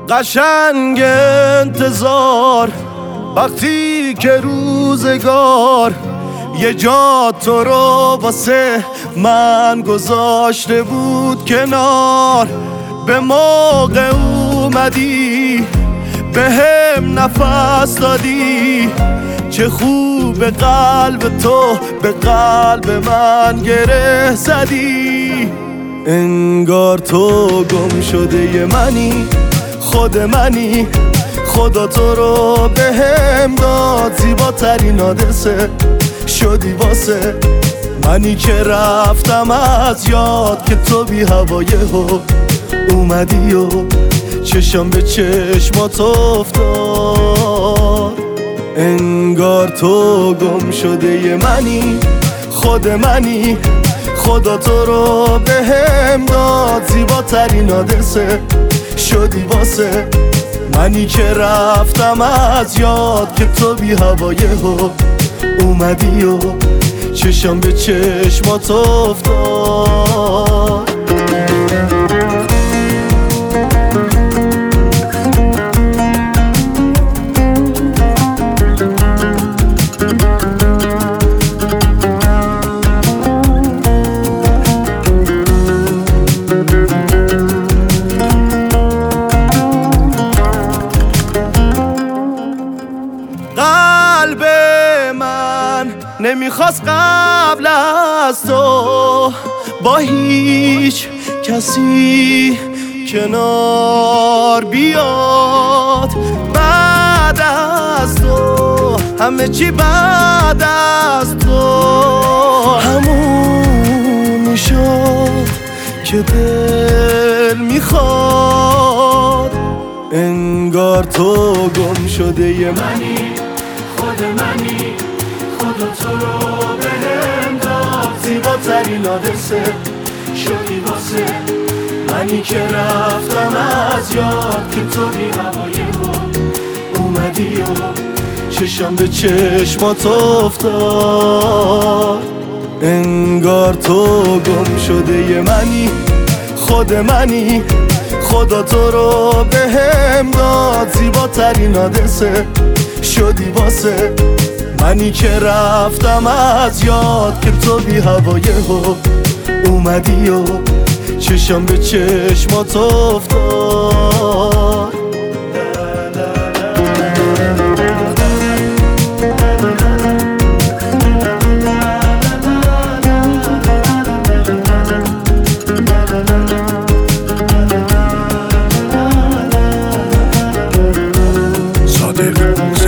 قشنگ انتظار وقتی که روزگار یه جا تو رو واسه من گذاشته بود کنار، به موقع اومدی به هم نفس دادی، چه خوب قلب تو به قلب من گره زدی. انگار تو گم شده ی منی، خود منی، خدا تو رو به هم داد، زیباترین حادثه شدی واسه منی که رفتم از یاد، که تو بی هوایه ها اومدی و چشم به چشمات افتاد. انگار تو گم شده ی منی، خود منی، خدا تو رو به هم داد، زیباترین حادثه شدی واسه منی که رفتم از یاد، که تو بی هوایه ها اومدی و چشم به چشمات افتاد. قلب من نمیخواست قبل از تو با هیچ کسی کنار بیاد، بعد از تو همه چی بعد از تو همون میشد که دل میخواد. انگار تو گم شده ی منی، خود منی، خدا تو رو به هم داد، زیباترین حادثه شدی واسه منی که رفتم از یاد، که تو بی هوایه ها اومدی و چشم به چشمات افتاد. انگار تو گم شده ی منی، خود منی، خدا تو رو به هم داد، زیباترین حادثه شدی واسه منی که رفتم از یاد، که تو بی هوایه ها اومدی و چشم به چشمات افتاد. صادق